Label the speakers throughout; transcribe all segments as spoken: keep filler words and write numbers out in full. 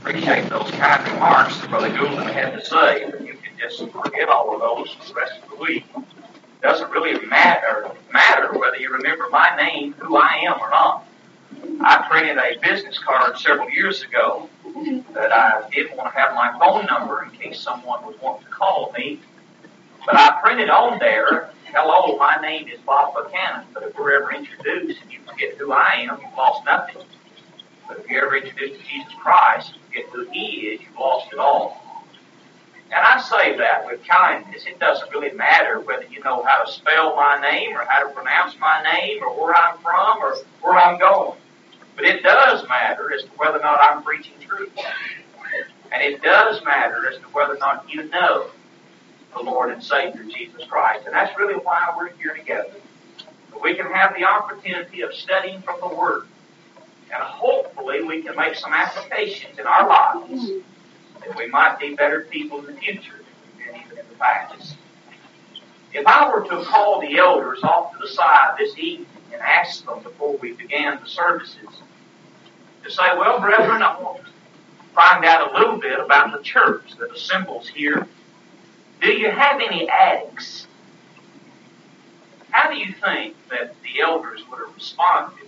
Speaker 1: Appreciate those kind remarks that Brother Goulden had to say, but you can just forget all of those for the rest of the week. It doesn't really matter, matter whether you remember my name, who I am or not. I printed a business card several years ago that I didn't want to have my phone number in case someone would want to call me. But I printed on there, hello, my name is Bob Buchanan. But if we're ever introduced and you forget who I am, you've lost nothing. But if you're ever introduced to Jesus Christ, you forget who He is, you've lost it all. And I say that with kindness. It doesn't really matter whether you know how to spell my name or how to pronounce my name or where I'm from or where I'm going. But it does matter as to whether or not I'm preaching truth. And it does matter as to whether or not you know the Lord and Savior Jesus Christ. And that's really why we're here together. So we can have the opportunity of studying from the Word. And hopefully we can make some applications in our lives that we might be better people in the future than even in the past. If I were to call the elders off to the side this evening and ask them before we began the services to say, well, brethren, I want to find out a little bit about the church that assembles here. Do you have any addicts? How do you think that the elders would have responded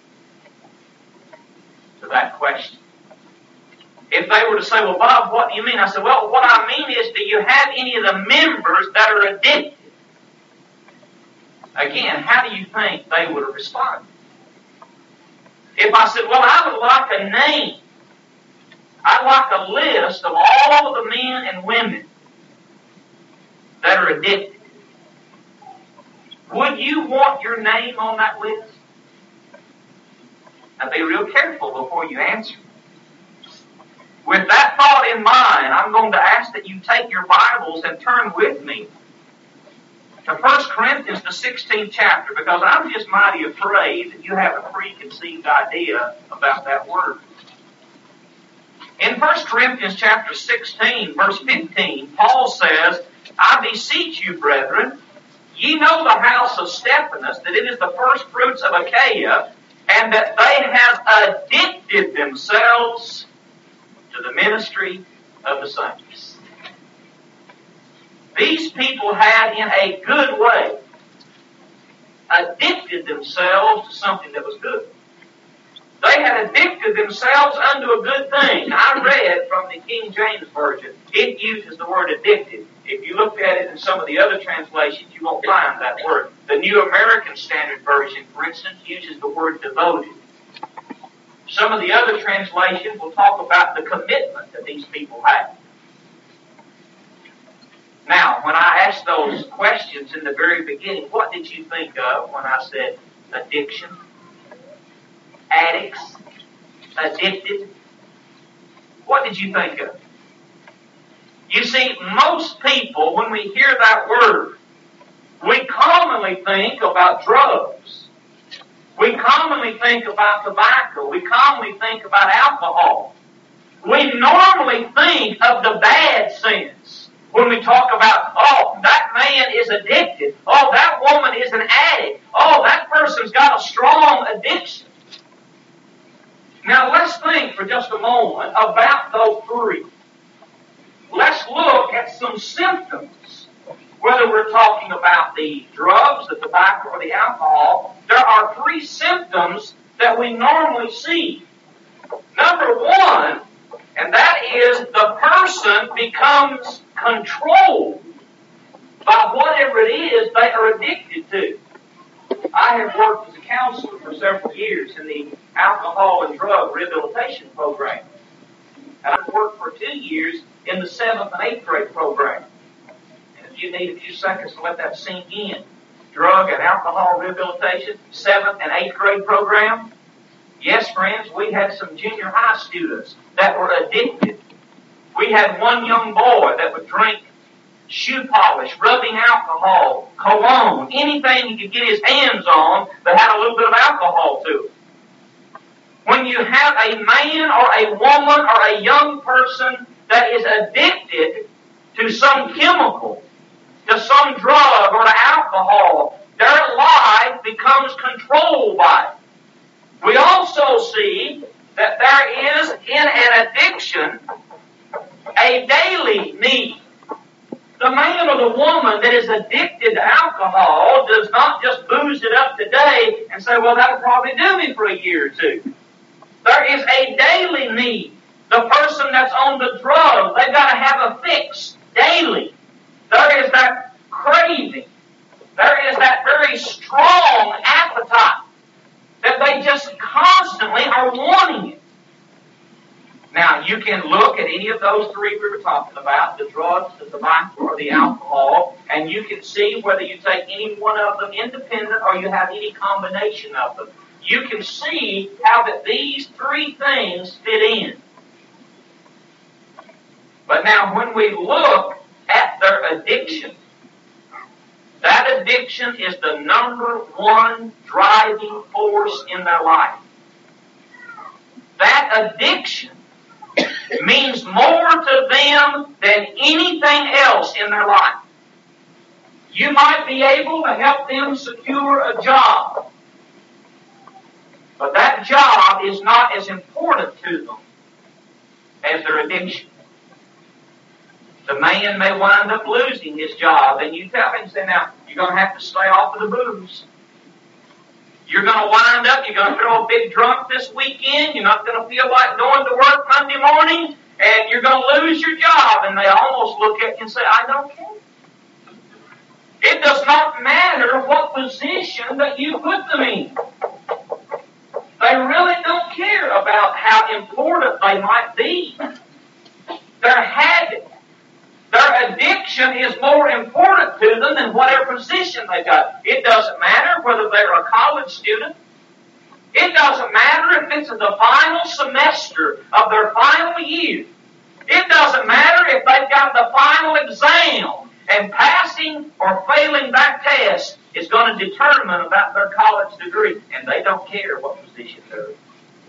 Speaker 1: to that question? If they were to say, well, Bob, what do you mean? I said, well, what I mean is, do you have any of the members that are addicted? Again, how do you think they would have responded? If I said, well, I would like a name. I'd like a list of all of the men and women that are addicted. Would you want your name on that list? Now be real careful before you answer. With that thought in mind, I'm going to ask that you take your Bibles and turn with me to First Corinthians, the sixteenth chapter, because I'm just mighty afraid that you have a preconceived idea about that word. In First Corinthians chapter sixteen, verse fifteen, Paul says, I beseech you, brethren, ye know the house of Stephanas, that it is the first fruits of Achaia, and that they have addicted themselves to the ministry of the saints. These people had, in a good way, addicted themselves to something that was good. They had addicted themselves unto a good thing. I read from the King James Version. It uses the word addicted. If you look at it in some of the other translations, you won't find that word. The New American Standard Version, for instance, uses the word devoted. Some of the other translations will talk about the commitment that these people had. Now, when I asked those questions in the very beginning, what did you think of when I said addiction, addicts, addicted? What did you think of? You see, most people, when we hear that word, we commonly think about drugs. We commonly think about tobacco. We commonly think about alcohol. We normally think of the bad sins when we talk about, oh, that man is addicted. Oh, that woman is an addict. Oh, that person's got a strong addiction. Now, let's think for just a moment about those three. Let's look at some symptoms. Whether we're talking about the drugs, the tobacco, or the alcohol, there are three symptoms that we normally see. Number one, and that is the person becomes controlled by whatever it is they are addicted to. I have worked as a counselor for several years in the alcohol and drug rehabilitation program. And I've worked for two years in the seventh and eighth grade program. And if you need a few seconds to let that sink in, drug and alcohol rehabilitation, seventh and eighth grade program. Yes, friends, we had some junior high students that were addicted. We had one young boy that would drink shoe polish, rubbing alcohol, cologne, anything he could get his hands on that had a little bit of alcohol to it. When you have a man or a woman or a young person that is addicted to some chemical, to some drug or to alcohol, their life becomes controlled by it. We also see that there is in an addiction The man or the woman that is addicted to alcohol does not just booze it up today and say, well, that'll probably do me for a year or two. There is a daily need. The person that's on the drug, they've got to have a fix daily. There is that craving. There is that very strong appetite that they just constantly are wanting it. Now, you can look at any of those three we were talking about, the drugs, the tobacco, or the alcohol, and you can see whether you take any one of them independent or you have any combination of them. You can see how that these three things fit in. But now, when we look at their addiction, that addiction is the number one driving force in their life. That addiction means more to them than anything else in their life. You might be able to help them secure a job, but that job is not as important to them as their addiction. The man may wind up losing his job, and you tell him, say, now, you're going to have to stay off of the booze. You're going to wind up, you're going to throw a big drunk this weekend, you're not going to feel like going to work Monday morning, and you're going to lose your job. And they almost look at you and say, I don't care. It does not matter what position that you put them in. They really don't care about how important they might be. Their habit, their addiction is more important to them than whatever position they got. It doesn't matter whether they're a college student. It doesn't matter if it's the final semester of their final year. It doesn't matter if they've got the final exam and passing or failing that test is going to determine about their college degree. And they don't care what position they're in.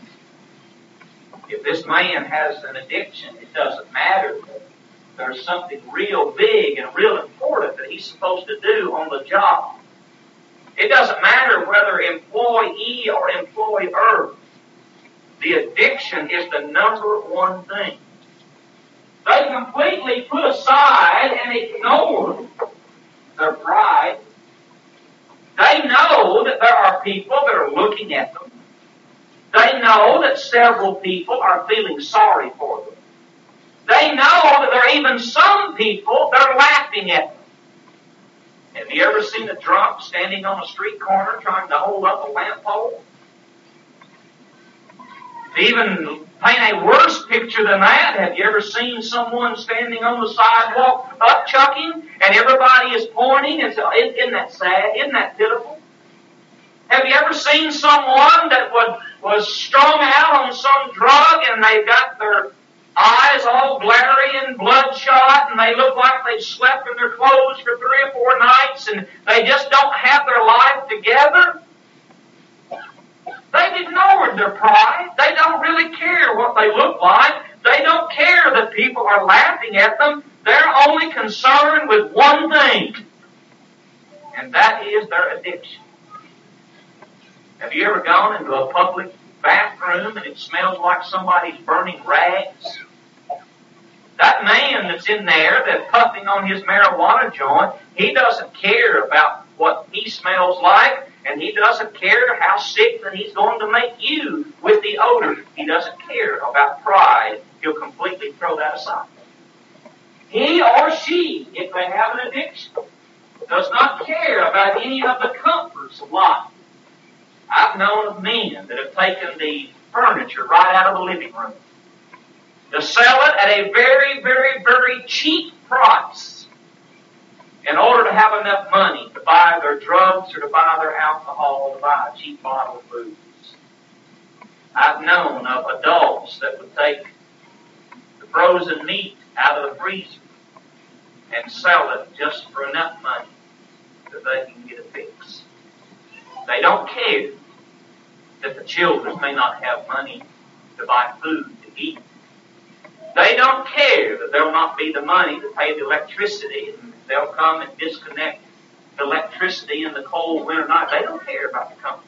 Speaker 1: If this man has an addiction, it doesn't matter that there's something real big and real important that he's supposed to do on the job. It doesn't matter whether employee or employer. The addiction is the number one thing. They completely put aside and ignore their pride. They know that there are people that are looking at them. They know that several people are feeling sorry for them. They know that there are even some people that are laughing at them. Have you ever seen a drunk standing on a street corner trying to hold up a lamppost? To even paint a worse picture than that, have you ever seen someone standing on the sidewalk upchucking and everybody is pointing and saying, isn't that sad? Isn't that pitiful? Have you ever seen someone that was, was strung out on some drug and they got their eyes all glary and bloodshot and they look like they've slept in their clothes for three or four nights and they just don't have their life together? They've ignored their pride. They don't really care what they look like. They don't care that people are laughing at them. They're only concerned with one thing, and that is their addiction. Have you ever gone into a public bathroom and it smells like somebody's burning rags? That man that's in there that's puffing on his marijuana joint, he doesn't care about what he smells like, and he doesn't care how sick that he's going to make you with the odor. He doesn't care about pride. He'll completely throw that aside. He or she, if they have an addiction, does not care about any of the comforts of life. I've known of men that have taken the furniture right out of the living room to sell it at a very, very, very cheap price in order to have enough money to buy their drugs or to buy their alcohol or to buy a cheap bottle of booze. I've known of adults that would take the frozen meat out of the freezer and sell it just for enough money that they can get a fix. They don't care that the children may not have money to buy food to eat. They don't care that there will not be the money to pay the electricity, and they'll come and disconnect the electricity in the cold winter night. They don't care about the comforts.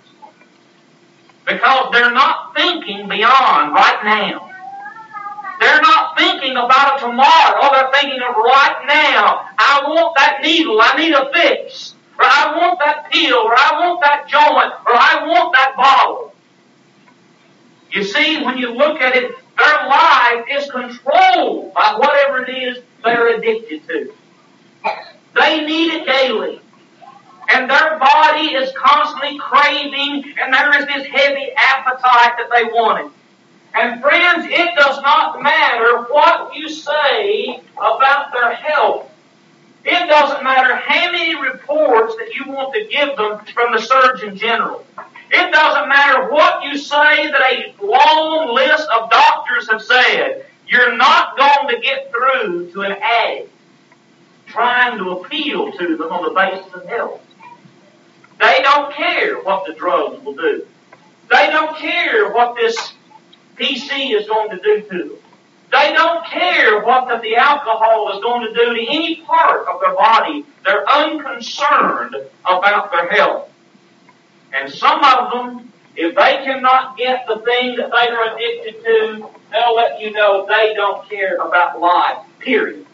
Speaker 1: Because they're not thinking beyond right now. They're not thinking thinking about a tomorrow. Oh, they're thinking of right now. I want that needle. I need a fix. Or I want that pill. Or I want that joint. Or I want that bottle. You see, when you look at it, their life is controlled by whatever it is they're addicted to. They need it daily. And their body is constantly craving, and there is this heavy appetite that they want it. And friends, it does not matter what you say about their health. It doesn't matter how many reports that you want to give them from the Surgeon General. It doesn't matter what you say that a long list of doctors have said. You're not going to get through to an addict trying to appeal to them on the basis of health. They don't care what the drugs will do. They don't care what this P C is going to do to them. They don't care what the, the alcohol is going to do to any part of their body. They're unconcerned about their health. And some of them, if they cannot get the thing that they are addicted to, they'll let you know they don't care about life, period.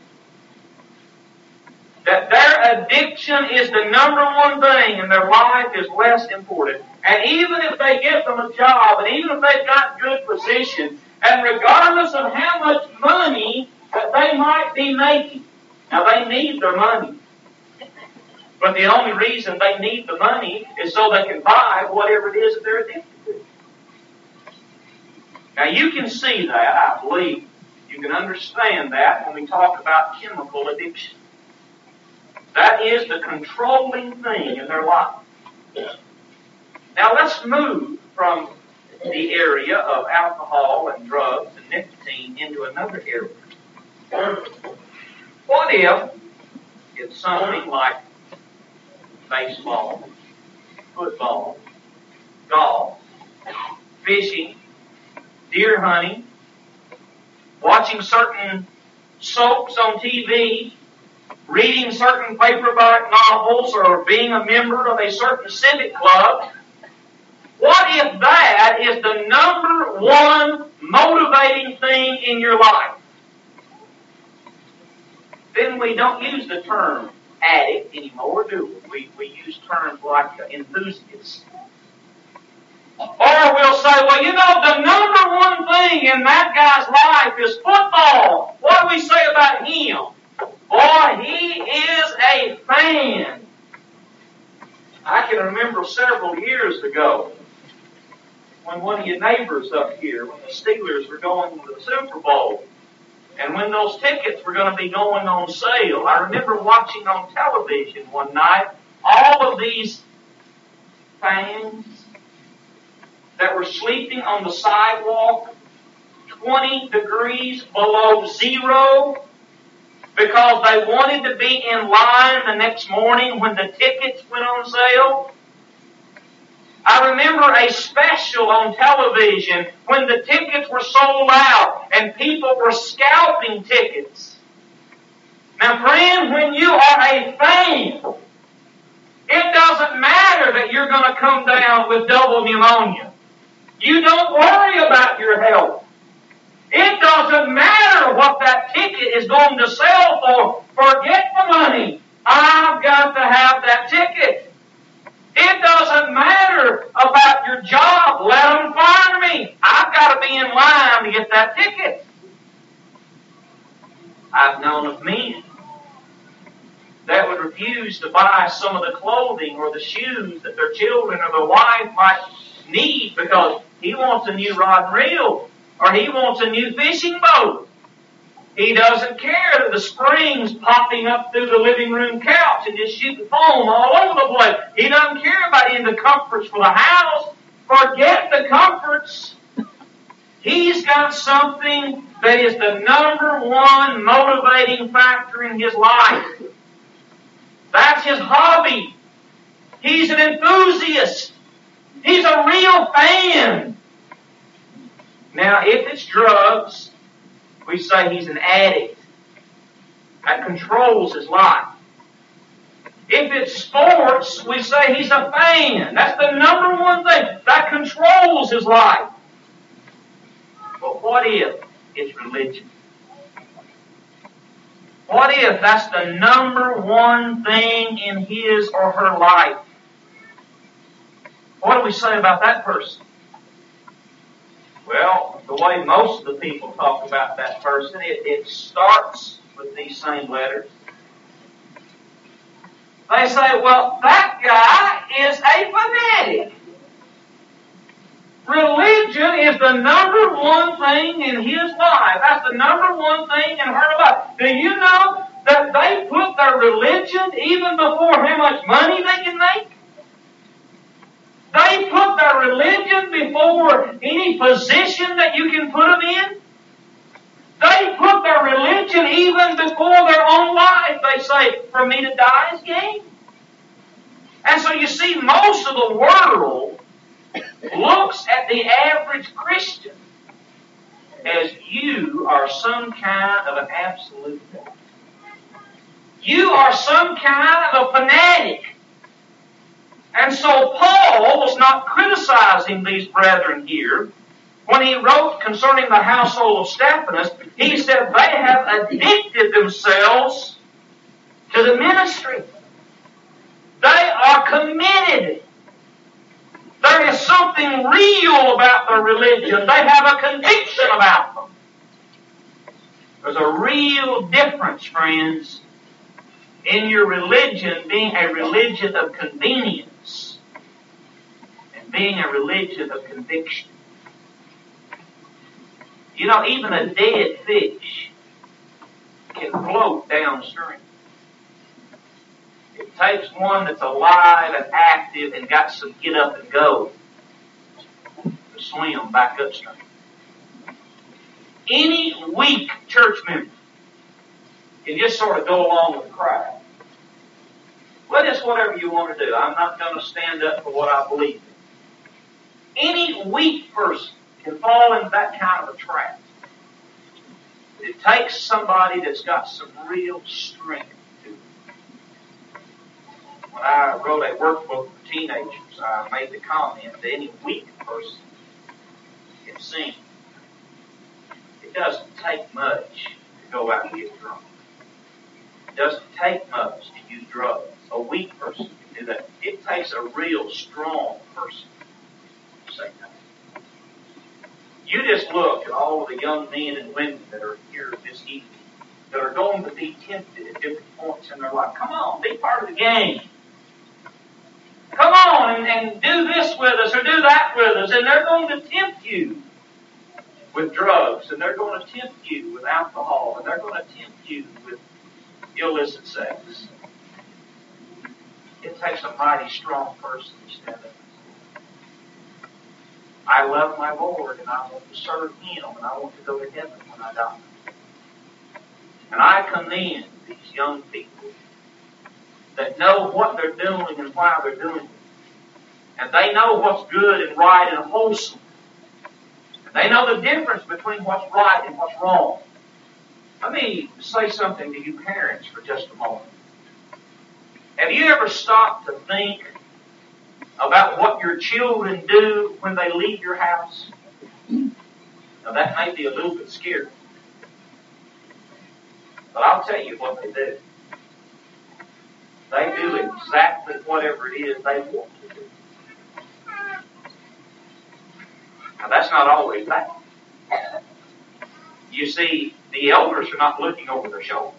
Speaker 1: That their addiction is the number one thing and their life is less important. And even if they get them a job, and even if they've got good position, and regardless of how much money that they might be making, now they need their money. But the only reason they need the money is so they can buy whatever it is that they're addicted to. Now you can see that, I believe. You can understand that when we talk about chemical addiction. That is the controlling thing in their life. Now let's move from the area of alcohol and drugs and nicotine into another area. What if it's something like baseball, football, golf, fishing, deer hunting, watching certain soaps on T V, reading certain paperback novels, or being a member of a certain civic club? What if that is the number one motivating thing in your life? Then we don't use the term addict anymore, do we? We, we use terms like enthusiast. Or we'll say, well, you know, the number one thing in that guy's life is football. What do we say about him? Boy, he is a fan. I can remember several years ago when one of your neighbors up here, when the Steelers were going to the Super Bowl, and when those tickets were going to be going on sale, I remember watching on television one night all of these fans that were sleeping on the sidewalk twenty degrees below zero because they wanted to be in line the next morning when the tickets went on sale. I remember a special on television when the tickets were sold out and people were scalping tickets. Now, friend, when you are a fan, it doesn't matter that you're going to come down with double pneumonia. You don't worry about your health. It doesn't matter what that ticket is going to sell for. Forget the money. I've got to have that ticket. It doesn't matter about your job. Let them fire me. I've got to be in line to get that ticket. I've known of men that would refuse to buy some of the clothing or the shoes that their children or their wife might need because he wants a new rod and reel or he wants a new fishing boat. He doesn't care that the spring's popping up through the living room couch and just shooting foam all over the place. He doesn't care about any of the comforts for the house. Forget the comforts. He's got something that is the number one motivating factor in his life. That's his hobby. He's an enthusiast. He's a real fan. Now, if it's drugs, we say he's an addict. That controls his life. If it's sports, we say he's a fan. That's the number one thing. That controls his life. But what if it's religion? What if that's the number one thing in his or her life? What do we say about that person? Well, the way most of the people talk about that person, it, it starts with these same letters. They say, well, that guy is a fanatic. Religion is the number one thing in his life. That's the number one thing in her life. Do you know that they put their religion even before how much money they can make? They put their religion before any position that you can put them in. They put their religion even before their own life. They say, for me to die is gain. And so you see, most of the world looks at the average Christian as you are some kind of an absolute. You are some kind of a fanatic. And so Paul was not criticizing these brethren here. When he wrote concerning the household of Stephanas, he said they have addicted themselves to the ministry. They are committed. There is something real about their religion. They have a conviction about them. There's a real difference, friends, in your religion being a religion of convenience and being a religion of conviction. You know, even a dead fish can float downstream. It takes one that's alive and active and got some get up and go to swim back upstream. Any weak church member can just sort of go along with the crowd. Well, it's whatever you want to do. I'm not going to stand up for what I believe in. Any weak person can fall into that kind of a trap. It takes somebody that's got some real strength to it. When I wrote a workbook for teenagers, I made the comment that any weak person can sing. It doesn't take much to go out and get drunk. It doesn't take much to use drugs. A weak person can do that. It takes a real strong person to say that. You just look at all of the young men and women that are here this evening that are going to be tempted at different points in their life. Come on, be part of the game. Come on and, and do this with us or do that with us. And they're going to tempt you with drugs. And they're going to tempt you with alcohol. And they're going to tempt you with illicit sex. It takes a mighty strong person to stand up. I love my Lord and I want to serve Him and I want to go to heaven when I die. And I commend these young people that know what they're doing and why they're doing it. And they know what's good and right and wholesome. And they know the difference between what's right and what's wrong. Let me say something to you parents for just a moment. Have you ever stopped to think about what your children do when they leave your house? Now that may be a little bit scary. But I'll tell you what they do. They do exactly whatever it is they want to do. Now that's not always bad. You see, the elders are not looking over their shoulder.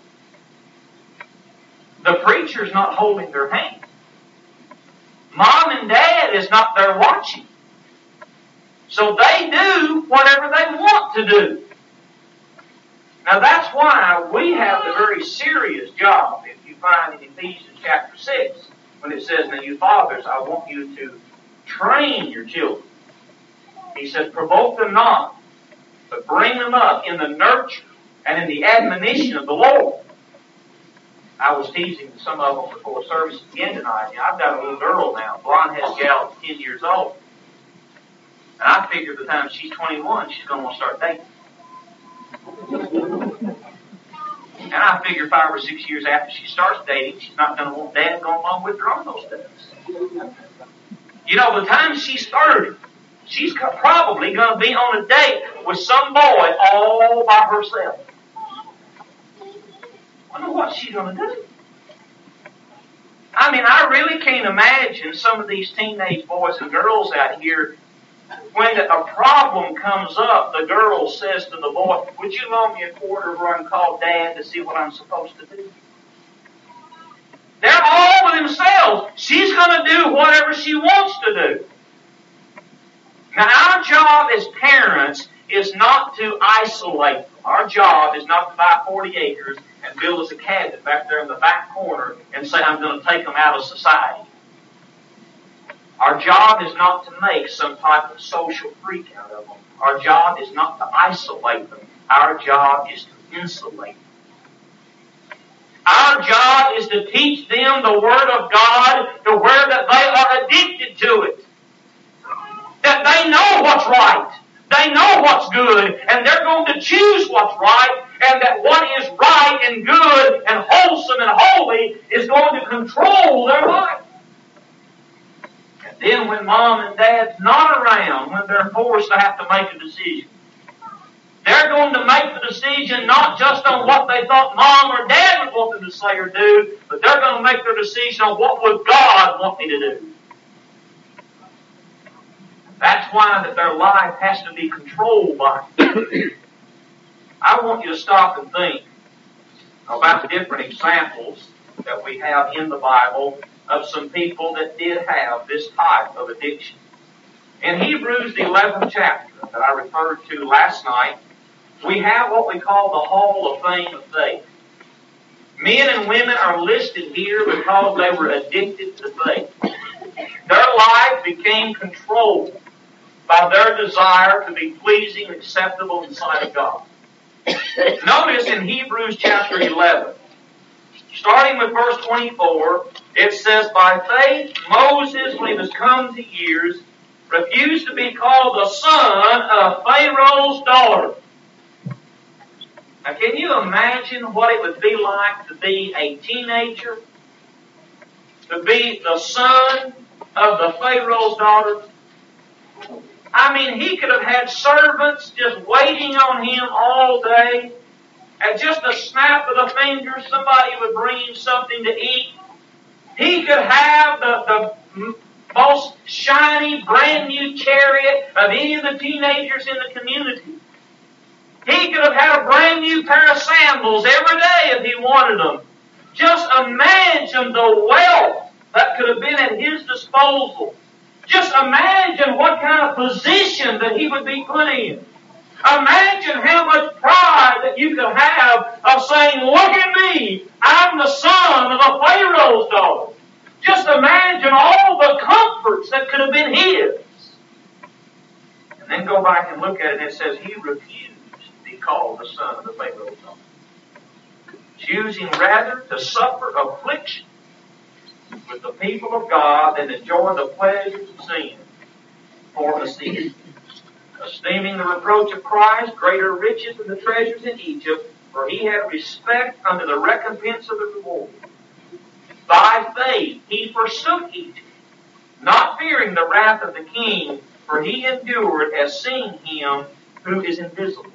Speaker 1: The preacher's not holding their hand. Mom and Dad is not there watching. So they do whatever they want to do. Now that's why we have the very serious job, if you find in Ephesians chapter six, when it says, now you fathers, I want you to train your children. He says, provoke them not, but bring them up in the nurture and in the admonition of the Lord. I was teasing some of them before service began tonight. You know, I've got a little girl now, blonde-headed gal, ten years old. And I figure by the time she's twenty-one, she's going to want to start dating. And I figure five or six years after she starts dating, she's not going to want Dad going along with her on those days. You know, by the time she's thirty, she's probably going to be on a date with some boy all by herself. I wonder what she's going to do. I mean, I really can't imagine some of these teenage boys and girls out here, when a problem comes up, the girl says to the boy, would you loan me a quarter where I can call Dad to see what I'm supposed to do? They're all with themselves. She's going to do whatever she wants to do. Now, our job as parents is not to isolate them. Our job is not to buy forty acres and build us a cabin back there in the back corner and say, I'm going to take them out of society. Our job is not to make some type of social freak out of them. Our job is not to isolate them. Our job is to insulate them. Our job is to teach them the Word of God to where that they are addicted to it. That they know what's right. They know what's good, and they're going to choose what's right, and that what is right and good and wholesome and holy is going to control their life. And then when Mom and Dad's not around, when they're forced to have to make a decision, they're going to make the decision not just on what they thought Mom or Dad would want them to say or do, but they're going to make their decision on what would God want me to do. That's why that their life has to be controlled by it. I want you to stop and think about the different examples that we have in the Bible of some people that did have this type of addiction. In Hebrews, the eleventh chapter that I referred to last night, we have what we call the Hall of Fame of Faith. Men and women are listed here because they were addicted to faith. Their life became controlled by their desire to be pleasing and acceptable in the sight of God. Notice in Hebrews chapter eleven, starting with verse twenty-four, it says, by faith Moses, when he was come to years, refused to be called the son of Pharaoh's daughter. Now can you imagine what it would be like to be a teenager? To be the son of the Pharaoh's daughter? I mean, he could have had servants just waiting on him all day. At just a snap of the finger, somebody would bring him something to eat. He could have the, the most shiny, brand new chariot of any of the teenagers in the community. He could have had a brand new pair of sandals every day if he wanted them. Just imagine the wealth that could have been at his disposal. Just imagine what kind of position that he would be put in. Imagine how much pride that you could have of saying, look at me, I'm the son of a Pharaoh's daughter. Just imagine all the comforts that could have been his. And then go back and look at it and it says he refused to be called the son of the Pharaoh's daughter, choosing rather to suffer affliction with the people of God than enjoy the pleasures of sin for a season, esteeming the reproach of Christ greater riches than the treasures in Egypt, for he had respect unto the recompense of the reward. By faith he forsook Egypt, not fearing the wrath of the king, for he endured as seeing him who is invisible.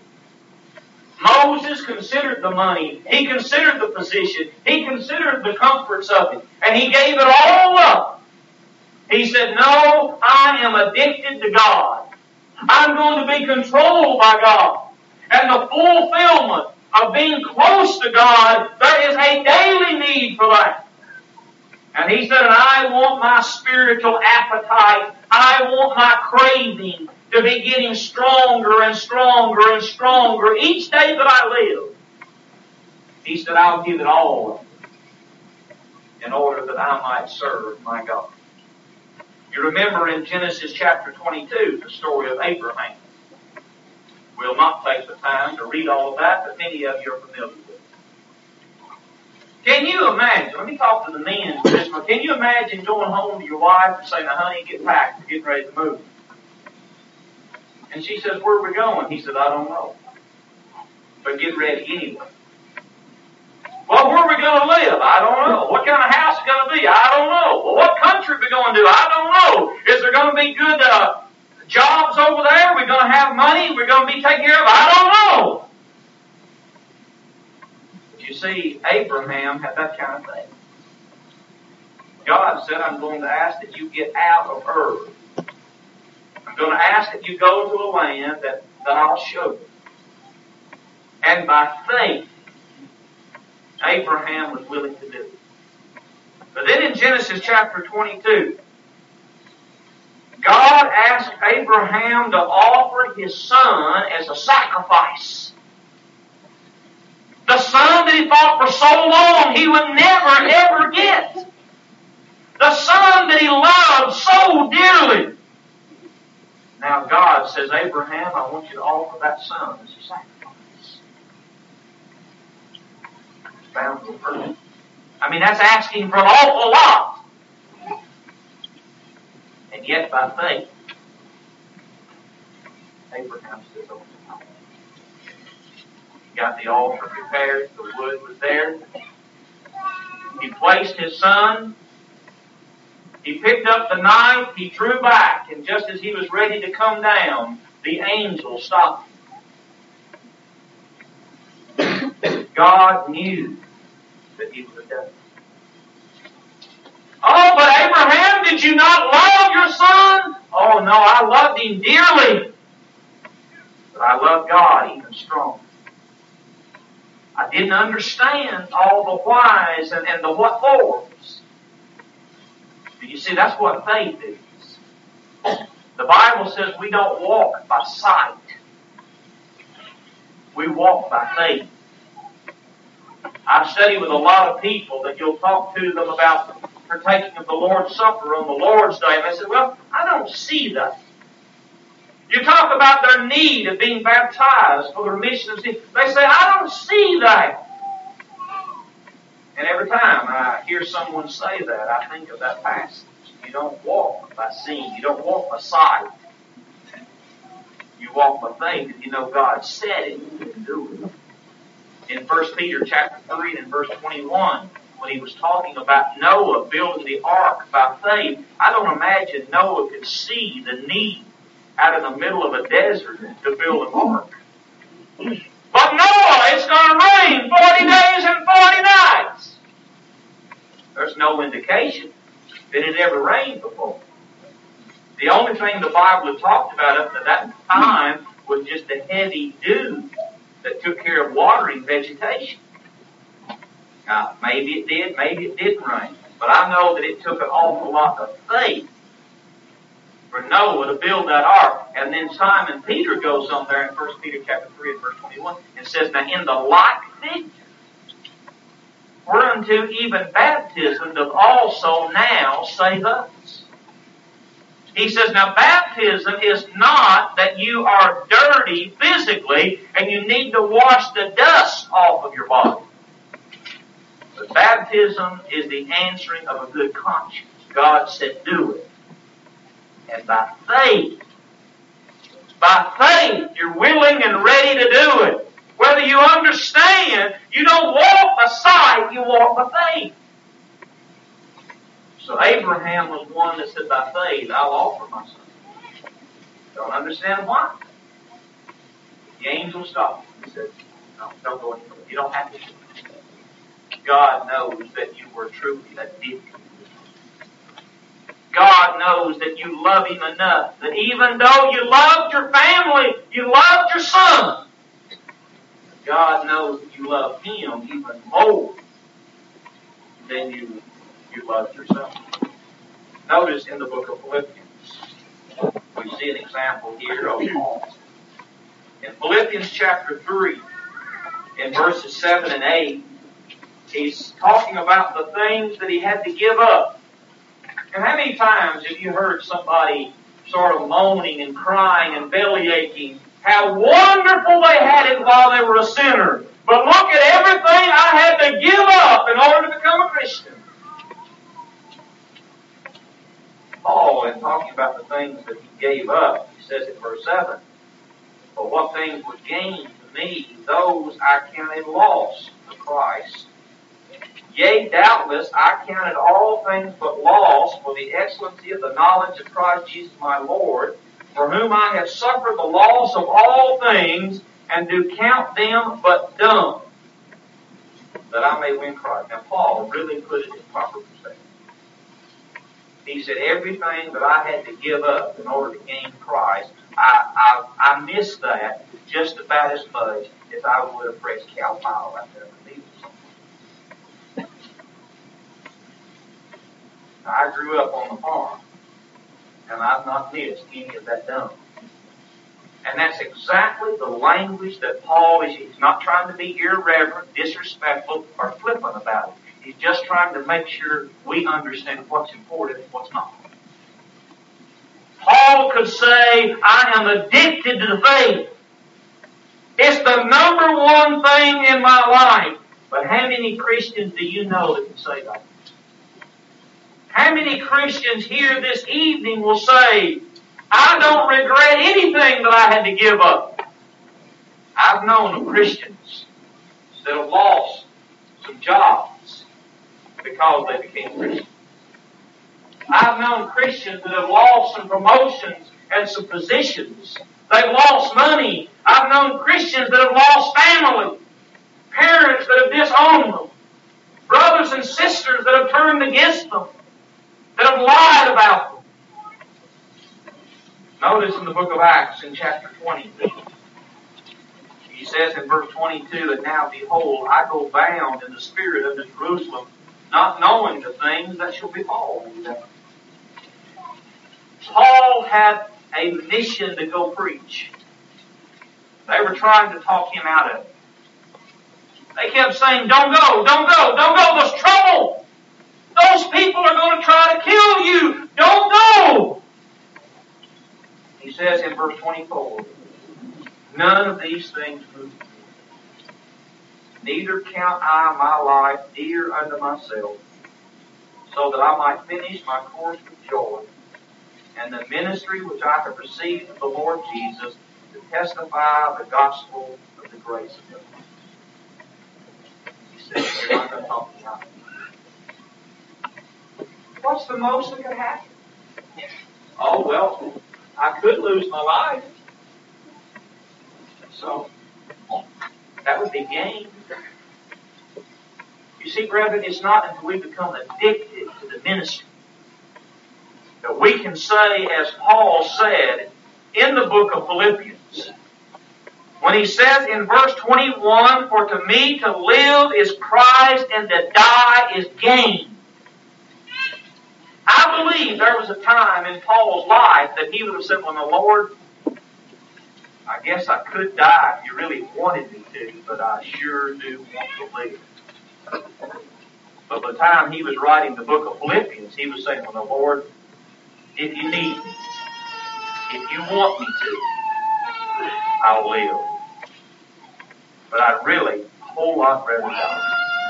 Speaker 1: Moses considered the money. He considered the position. He considered the comforts of it. And he gave it all up. He said, no, I am addicted to God. I'm going to be controlled by God. And the fulfillment of being close to God, there is a daily need for that. And he said, and I want my spiritual appetite. I want my craving to be getting stronger and stronger and stronger each day that I live. He said, I'll give it all in order that I might serve my God. You remember in Genesis chapter twenty-two, the story of Abraham. We'll not take the time to read all of that, but many of you are familiar with it. Can you imagine, let me talk to the men for this one. Can you imagine going home to your wife and saying, now honey, get packed, we're getting ready to move? And she says, where are we going? He said, I don't know. But get ready anyway. Well, where are we going to live? I don't know. What kind of house is going to be? I don't know. Well, what country are we going to? I don't know. Is there going to be good uh, jobs over there? Are we going to have money? We're going to be taken care of? I don't know. But you You see, Abraham had that kind of faith. God said, I'm going to ask that you get out of Ur. I'm going to ask that you go to a land that, that I'll show you. And by faith, Abraham was willing to do it. But then in Genesis chapter twenty-two, God asked Abraham to offer his son as a sacrifice. The son that he thought for so long he would never, ever get. The son that he loved so dearly. Now God says, Abraham, I want you to offer that son as a sacrifice. It's bound to hurt. I mean, that's asking for an awful lot. And yet, by faith, Abraham stood over the altar. He got the altar prepared. The wood was there. He placed his son. He picked up the knife. He drew back. And just as he was ready to come down, the angel stopped him. God knew that he would have done it. Oh, but Abraham, did you not love your son? Oh, no, I loved him dearly. But I love God even stronger. I didn't understand all the whys and, and the what fors. But you see, that's what faith is. The Bible says we don't walk by sight. We walk by faith. I've studied with a lot of people that you'll talk to them about partaking of the Lord's Supper on the Lord's Day, and they say, well, I don't see that. You talk about their need of being baptized for the remission of sin. They say, I don't see that. And every time I hear someone say that, I think of that passage. You don't walk by seeing. You don't walk by sight. You walk by faith, and you know God said it, you can do it. In First Peter chapter three and verse twenty-one, when he was talking about Noah building the ark by faith, I don't imagine Noah could see the need out in the middle of a desert to build an ark. But Noah, it's going to rain forty days and forty nights. There's no indication that it ever rained before. The only thing the Bible had talked about up to that time was just a heavy dew that took care of watering vegetation. Now, maybe it did, maybe it didn't rain. But I know that it took an awful lot of faith for Noah to build that ark. And then Simon Peter goes on there in First Peter chapter three and verse twenty-one and says, now in the like figure, whereunto even baptism doth also now save us. He says, now baptism is not that you are dirty physically and you need to wash the dust off of your body. But baptism is the answering of a good conscience. God said, do it. And by faith, by faith, you're willing and ready to do it. Whether you understand, you don't walk by sight, you walk by faith. So Abraham was one that said, by faith, I'll offer my son. Don't understand why. The angel stopped him and said, no, don't go anywhere. You don't have to. God knows that you were truly that deep. God knows that you love Him enough that even though you loved your family, you loved your son, God knows that you love Him even more than you, you loved yourself. Notice in the book of Philippians, we see an example here of Paul. In Philippians chapter three, in verses seven and eight, he's talking about the things that he had to give up. And how many times have you heard somebody sort of moaning and crying and bellyaching how wonderful they had it while they were a sinner, but look at everything I had to give up in order to become a Christian? Paul, in talking about the things that he gave up, he says in verse seven, but what things were gained to me, those I counted loss for Christ. Yea, doubtless, I counted all things but loss for the excellency of the knowledge of Christ Jesus my Lord, for whom I have suffered the loss of all things, and do count them but dung, that I may win Christ. Now, Paul really put it in proper perspective. He said, everything that I had to give up in order to gain Christ, I, I, I missed that just about as much as I would have pressed cow pile out there for needles. I grew up on the farm, and I've not missed any of that dump. And that's exactly the language that Paul is. He's not trying to be irreverent, disrespectful, or flippant about it. He's just trying to make sure we understand what's important and what's not. Paul could say, I am addicted to the faith. It's the number one thing in my life. But how many Christians do you know that can say that? How many Christians here this evening will say, I don't regret anything that I had to give up? I've known of Christians that have lost some jobs because they became Christians. I've known Christians that have lost some promotions and some positions. They've lost money. I've known Christians that have lost family, parents that have disowned them, brothers and sisters that have turned against them, that have lied about them. Notice in the book of Acts in chapter twenty-two, he says in verse twenty-two, and now behold, I go bound in the spirit unto Jerusalem, not knowing the things that shall befall me there. Paul had a mission to go preach. They were trying to talk him out of it. They kept saying, don't go, don't go, don't go, there's trouble. Those people are going to try to kill you. Don't go. He says in verse twenty-four, none of these things move me. Neither count I my life dear unto myself, so that I might finish my course with joy, and the ministry which I have received of the Lord Jesus, to testify the gospel of the grace of God. He says, you're not going to talk me out. What's the most that could happen? Oh, well, I could lose my life. So, that would be gain. You see, brethren, it's not until we become addicted to the ministry that we can say, as Paul said in the book of Philippians, when he says in verse twenty-one, for to me to live is Christ and to die is gain. I believe there was a time in Paul's life that he would have said, well, the Lord, I guess I could die if you really wanted me to, but I sure do want to live. But by the time he was writing the book of Philippians, he was saying, well, the Lord, if you need me, if you want me to, I'll live. But I'd really a whole lot rather die.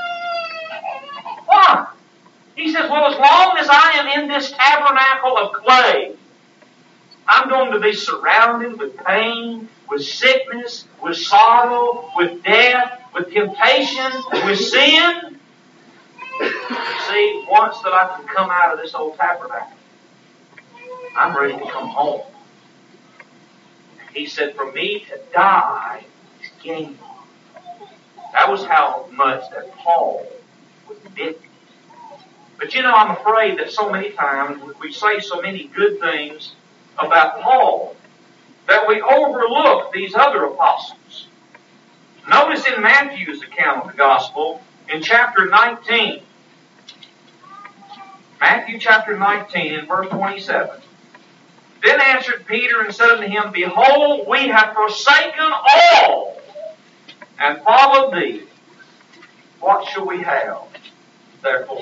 Speaker 1: Why? He says, well, as long as I am in this tabernacle of clay, I'm going to be surrounded with pain, with sickness, with sorrow, with death, with temptation, with sin. See, once that I can come out of this old tabernacle, I'm ready to come home. He said, for me to die is gain. That was how much that Paul was addicted. But you know, I'm afraid that so many times we say so many good things about Paul that we overlook these other apostles. Notice in Matthew's account of the gospel, in chapter nineteen, Matthew chapter nineteen in verse twenty-seven, then answered Peter and said unto him, behold, we have forsaken all and followed thee. What shall we have, therefore?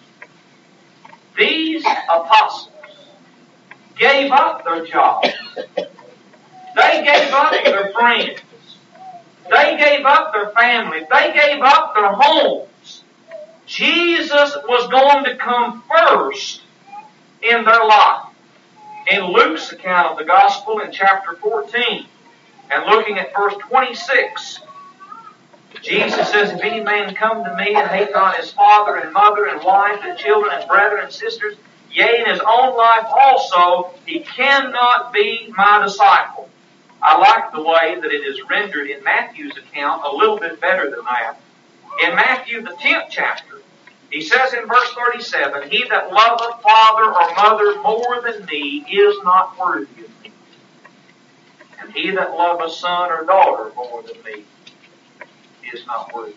Speaker 1: These apostles gave up their jobs. They gave up their friends. They gave up their families. They gave up their homes. Jesus was going to come first in their life. In Luke's account of the gospel in chapter fourteen, and looking at verse twenty-six, Jesus says, if any man come to me and hate not his father and mother and wife and children and brethren and sisters, yea, in his own life also, he cannot be my disciple. I like the way that it is rendered in Matthew's account a little bit better than that. In Matthew, the tenth chapter, he says in verse thirty-seven, He that loveth father or mother more than me is not worthy of me. And he that loveth son or daughter more than me is not worthy.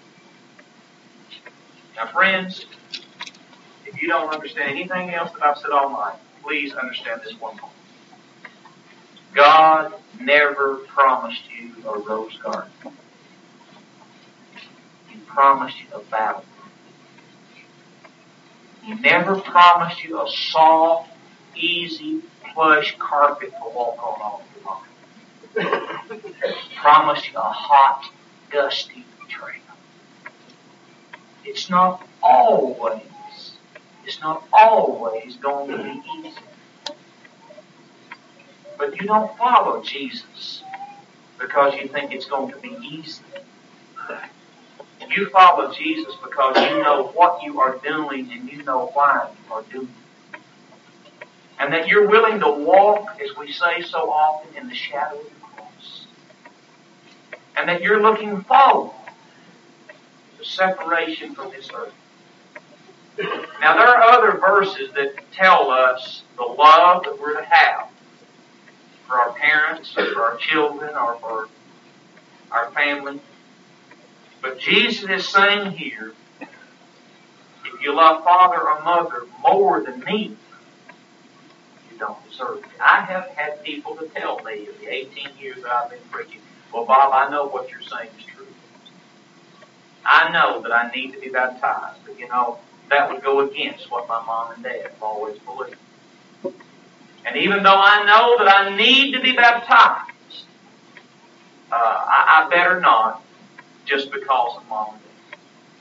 Speaker 1: Now friends, if you don't understand anything else that I've said all night, please understand this one point. God never promised you a rose garden. He promised you a battle. He never promised you a soft, easy, plush carpet to walk on all day long. He promised you a hot, dusty trail. It's not always, it's not always going to be easy. But you don't follow Jesus because you think it's going to be easy. You follow Jesus because you know what you are doing and you know why you are doing it. And that you're willing to walk, as we say so often, in the shadow of the cross. And that you're looking forward to separation from this earth. Now there are other verses that tell us the love that we're to have for our parents, or for our children, or for our family. But Jesus is saying here, if you love father or mother more than me, you don't deserve it. I have had people to tell me in the eighteen years that I've been preaching, well, Bob, I know what you're saying is true. I know that I need to be baptized, but you know, that would go against what my mom and dad have always believed. And even though I know that I need to be baptized, uh, I, I better not, just because of mom and dad.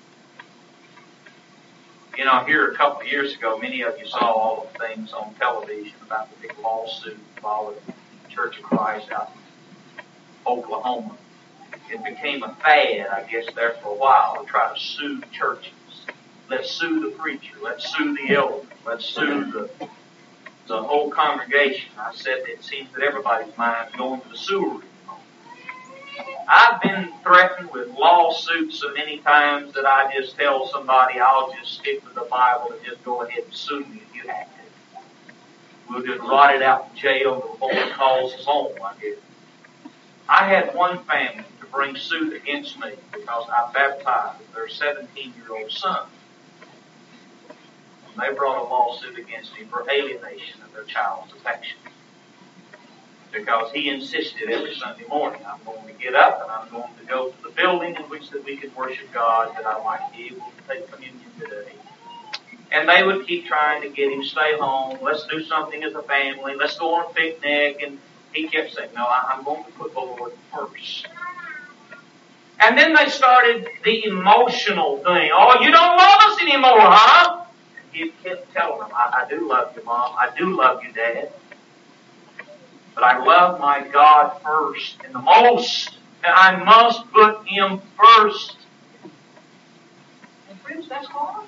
Speaker 1: You know, here a couple of years ago, many of you saw all the things on television about the big lawsuit involving the Church of Christ out in Oklahoma. It became a fad, I guess, there for a while to try to sue churches. Let's sue the preacher. Let's sue the elder. Let's sue the the whole congregation. I said that it seems that everybody's mind is going to the sewer. I've been threatened with lawsuits so many times that I just tell somebody I'll just stick with the Bible and just go ahead and sue me if you have to. We'll just rot it out in jail before it calls us home, I guess. I had one family to bring suit against me because I baptized their seventeen-year-old son. And they brought a lawsuit against me for alienation of their child's affection. Because he insisted every Sunday morning, I'm going to get up and I'm going to go to the building in which that we can worship God, that I might be able to take communion today. And they would keep trying to get him to stay home. Let's do something as a family. Let's go on a picnic. And he kept saying, no, I'm going to put the Lord first. And then they started the emotional thing. Oh, you don't love us anymore, huh? And he kept telling them, I, I do love you, Mom. I do love you, Dad. But I love my God first and the most. And I must put Him first. And friends, that's hard.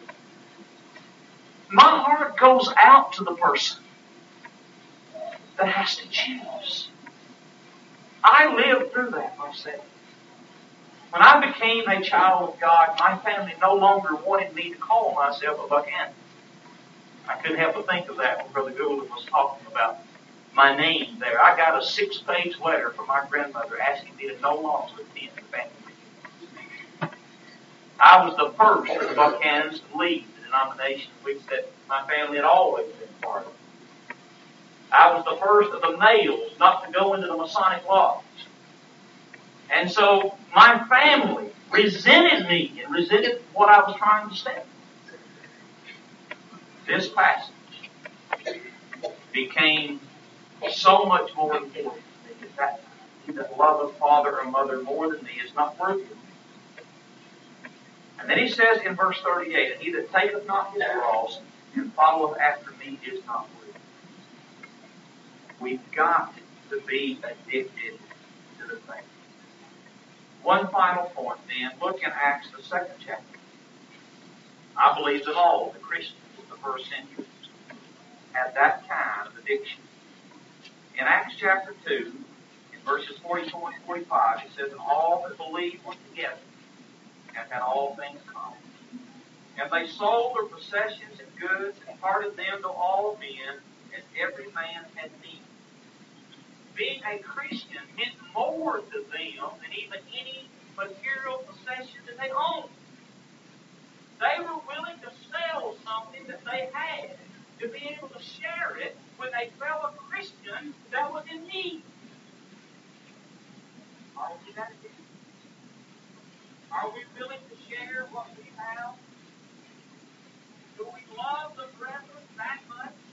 Speaker 1: My heart goes out to the person that has to choose. I lived through that myself. When I became a child of God, my family no longer wanted me to call myself a Buchanan. I couldn't help but think of that when Brother Gould was talking about my name there. I got a six-page letter from my grandmother asking me to no longer attend the family reunion. I was the first of the Buchanans to leave the denomination which that my family had always been part of. I was the first of the males not to go into the Masonic lodge. And so my family resented me and resented what I was trying to say. This passage became so much more important to me that he that loveth father or mother more than me is not worthy of me. And then he says in verse thirty-eight, and he that taketh not his cross and followeth after me is not worthy. We've got to be addicted to the thing. One final point then, look in Acts the second chapter. I believe that all the Christians of the first century had that kind of addiction. In Acts chapter two, in verses forty-four and forty-five, it says, and all that believed were together and had all things common. And they sold their possessions and goods and parted them to all men, as every man had need. Being a Christian meant more to them than even any material possession that they owned. They were willing to sell something that they had to be able to share it with a fellow Christian that was in need. Are we that good? Are we willing to share what we have? Do we love the brethren that much